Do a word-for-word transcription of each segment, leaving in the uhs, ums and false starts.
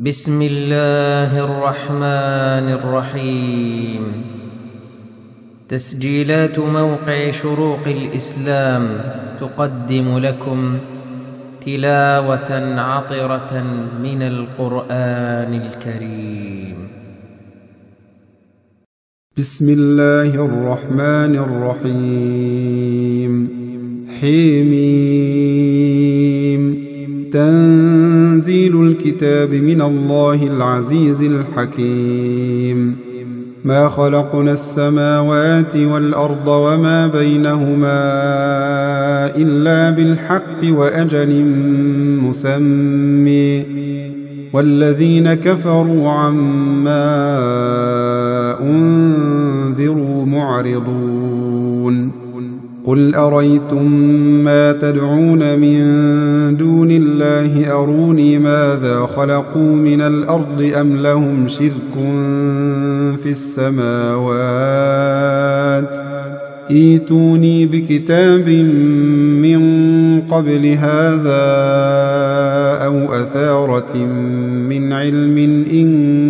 بسم الله الرحمن الرحيم. تسجيلات موقع شروق الإسلام تقدم لكم تلاوة عطرة من القرآن الكريم. بسم الله الرحمن الرحيم. حميم. تنزيل الكتاب من الله العزيز الحكيم. ما خلقنا السماوات والأرض وما بينهما إلا بالحق وأجل مسمى، والذين كفروا عما أنذروا معرضون. قل أريتم ما تدعون من دون الله أروني ماذا خلقوا من الأرض أم لهم شرك في السماوات، ائتوني بكتاب من قبل هذا أو أثارة من علم إن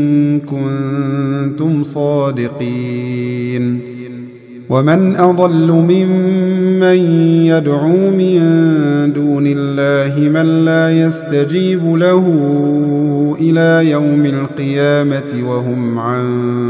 كنتم صادقين. ومن أضل ممن يدعو من دون الله من لا يستجيب له إلى يوم القيامة وهم عن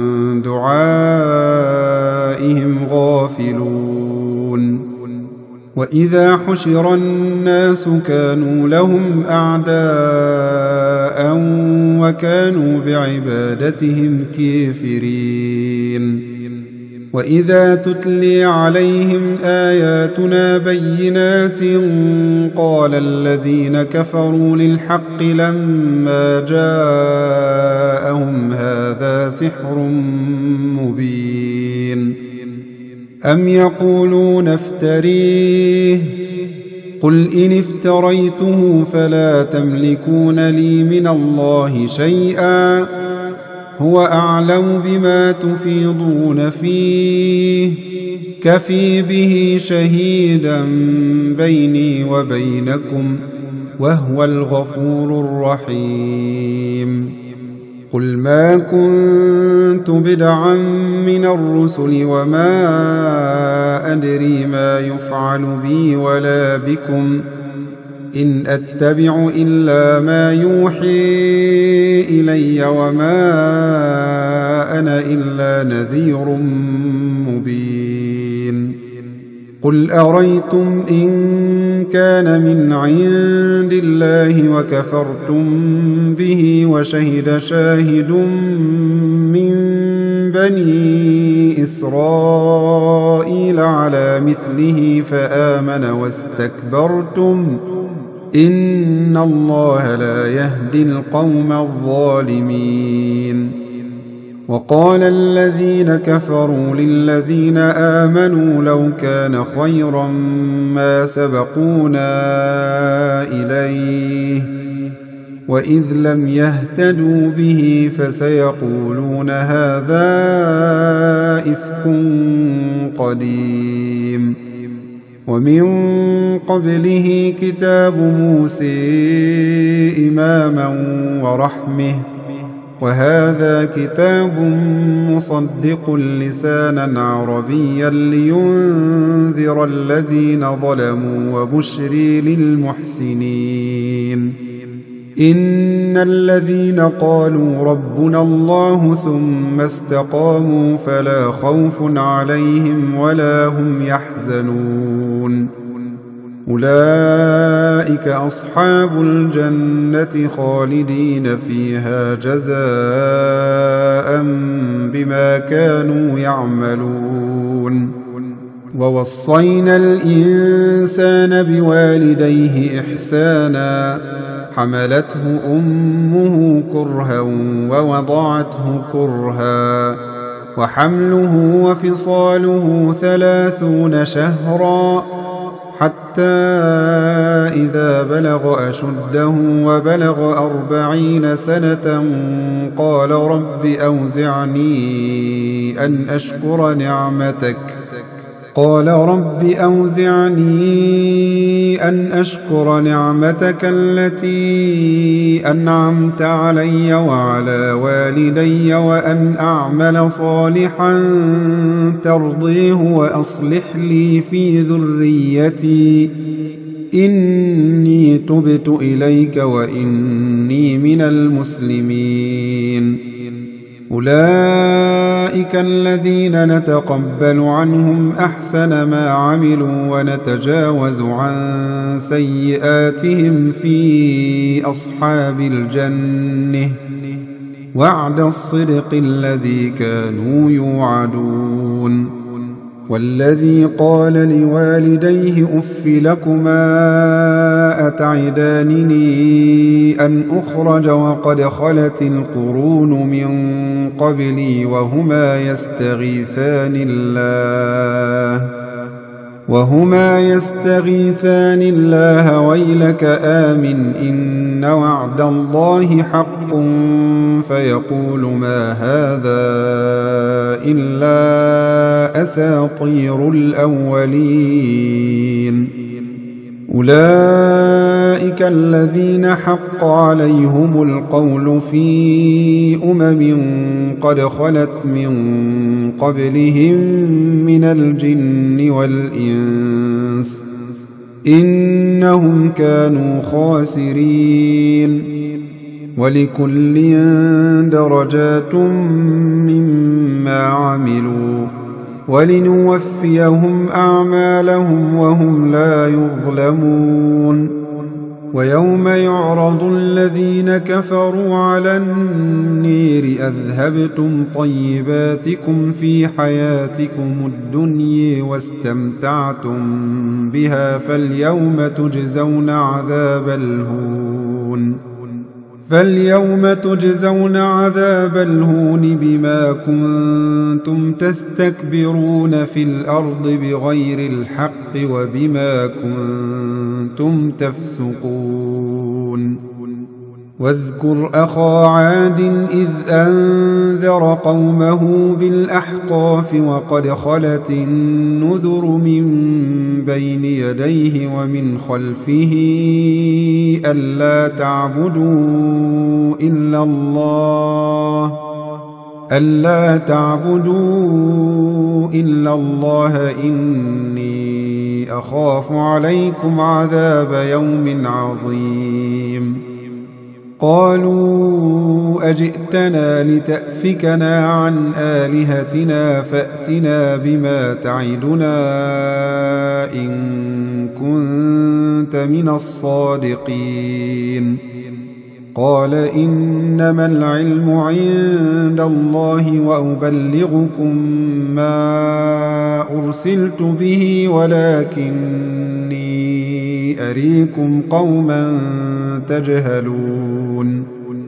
دعائهم غافلون. وإذا حشر الناس كانوا لهم أعداء وكانوا بعبادتهم كافرين. وإذا تتلي عليهم آياتنا بينات قال الذين كفروا للحق لما جاءهم هذا سحر مبين. أم يقولون افتريه، قل إن افتريته فلا تملكون لي من الله شيئا، هو أعلم بما تفيضون فيه، كفي به شهيدا بيني وبينكم وهو الغفور الرحيم. قل ما كنت بدعا من الرسل وما أدري ما يفعل بي ولا بكم، إن أتبع إلا ما يوحي إلي وما أنا إلا نذير مبين. قل أريتم إن كان من عند الله وكفرتم به وشهد شاهد من بني إسرائيل على مثله فآمن واستكبرتم، إن الله لا يهدي القوم الظالمين. وقال الذين كفروا للذين آمنوا لو كان خيرا ما سبقونا إليه، وإذ لم يهتدوا به فسيقولون هذا إفك قديم. ومن قبله كتاب موسى إماما ورحمة، وهذا كتاب مصدق لسانا عربيا لينذر الذين ظلموا وبشري للمحسنين. إن الذين قالوا ربنا الله ثم استقاموا فلا خوف عليهم ولا هم يحزنون، أولئك أصحاب الجنة خالدين فيها جزاء بما كانوا يعملون. ووصينا الإنسان بوالديه إحسانا، حملته أمه كرها ووضعته كرها، وحمله وفصاله ثلاثون شهرا، حتى إذا بلغ أشده وبلغ أربعين سنة قال رب أوزعني أن أشكر نعمتك قال رب أوزعني أن أشكر نعمتك التي أنعمت علي وعلى والدي وأن أعمل صالحا ترضيه وأصلح لي في ذريتي إني تبت إليك وإني من المسلمين. أولئك الذين نتقبل عنهم أحسن ما عملوا ونتجاوز عن سيئاتهم في أصحاب الجنة وعد الصدق الذي كانوا يوعدون. والذي قال لوالديه أف لكما أتعدانني أن أخرج وقد خلت القرون من قبلي وهما يستغيثان الله وهما يستغيثان الله ويلك آمن إن وعد الله حق فيقول ما هذا إلا أساطير الأولين. أولئك الذين حق عليهم القول في أمم قد خلت من قبلهم من الجن والإنس إنهم كانوا خاسرين. ولكل درجات مما عملوا ولنوفيهم أعمالهم وهم لا يظلمون. ويوم يعرض الذين كفروا على النير أذهبتم طيباتكم في حياتكم الدنيا واستمتعتم بها فاليوم تجزون عذاب الهون فاليوم تجزون عذاب الهون بما كنتم تستكبرون في الأرض بغير الحق وبما كنتم تفسقون. واذكر أخا عاد إذ أنذر قومه بالأحقاف وقد خلت النذر من بين يديه ومن خلفه ألا تعبدوا إلا الله ألا تعبدوا إلا الله إني أخاف عليكم عذاب يوم عظيم. قالوا أجئتنا لتأفكنا عن آلهتنا فأتنا بما تعدنا إن كنت من الصادقين. قال إنما العلم عند الله وأبلغكم ما أرسلت به ولكني أريكم قوما تجهلون.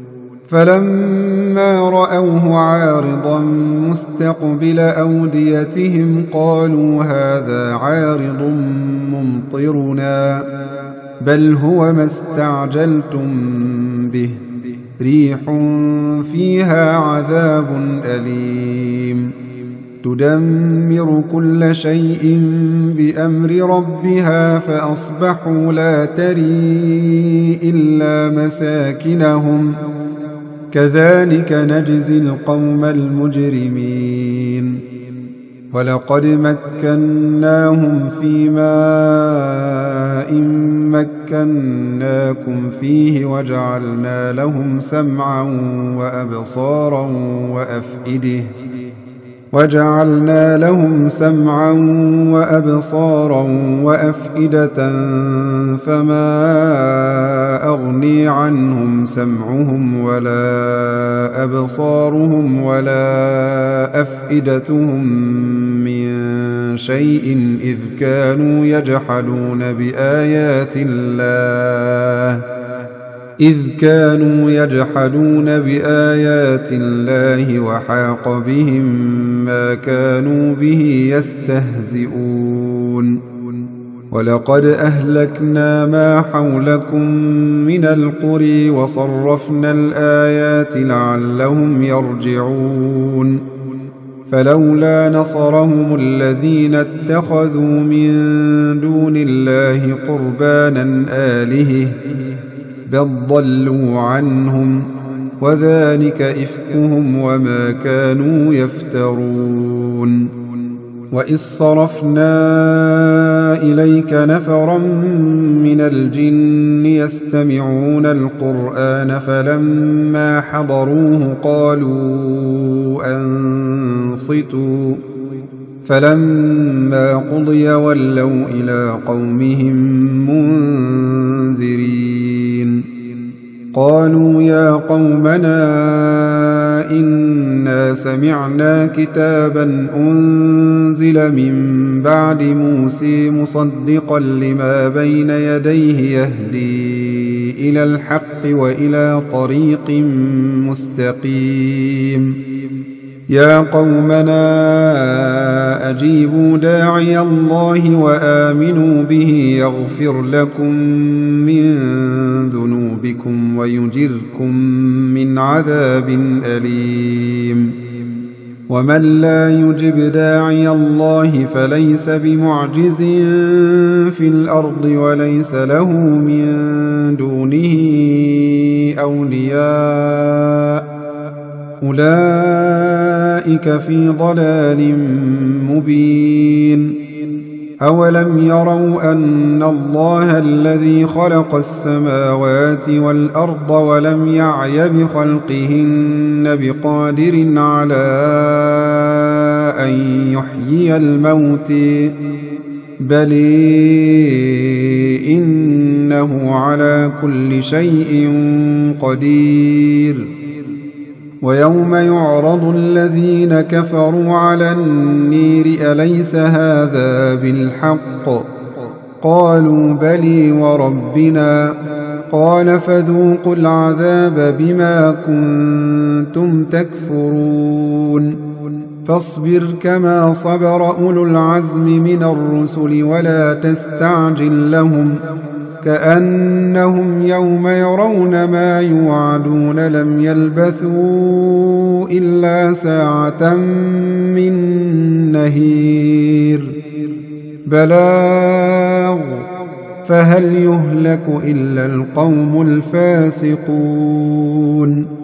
فلما رأوه عارضا مستقبل أوديتهم قالوا هذا عارض ممطرنا بل هو ما استعجلتم به ريح فيها عذاب أليم تدمر كل شيء بأمر ربها فأصبحوا لا تري إلا مساكنهم كذلك نجزي القوم المجرمين. ولقد مكناهم في ماء مكناكم فيه وجعلنا لهم سمعا وأبصارا وأفئدة وجعلنا لهم سمعا وأبصارا وأفئدة فما أغني عنهم سمعهم ولا أبصارهم ولا أفئدتهم من شيء إذ كانوا يجحدون بآيات الله إذ كانوا يجحدون بآيات الله وحاق بهم ما كانوا به يستهزئون. ولقد أهلكنا ما حولكم من القرى وصرفنا الآيات لعلهم يرجعون. فلولا نصرهم الذين اتخذوا من دون الله قربانا آلهة بل ضلوا عنهم وذلك إفكهم وما كانوا يفترون. وإذ صرفنا إليك نفرا من الجن يستمعون القرآن فلما حضروه قالوا أنصتوا فلما قضي ولوا إلى قومهم منذرين. قالوا يا قومنا إنا سمعنا كتابا أنزل من بعد موسى مصدقا لما بين يديه يهدي إلى الحق وإلى طريق مستقيم. يا قومنا أجيبوا داعي الله وآمنوا به يغفر لكم من ذنوبكم ويجركم من عذاب أليم. ومن لا يجب داعي الله فليس بمعجز في الأرض وليس له من دونه أولياء أولئك في ضلال مبين. أولم يروا أن الله الذي خلق السماوات والأرض ولم يعي بخلقهن بقادر على أن يحيي الموت بل إنه على كل شيء قدير. ويوم يعرض الذين كفروا على النير أليس هذا بالحق قالوا بلي وربنا قال فذوقوا العذاب بما كنتم تكفرون. فاصبر كما صبر أولو العزم من الرسل ولا تستعجل لهم كأنهم يوم يرون ما يوعدون لم يلبثوا إلا ساعة من نهير بلاغ فهل يهلك إلا القوم الفاسقون.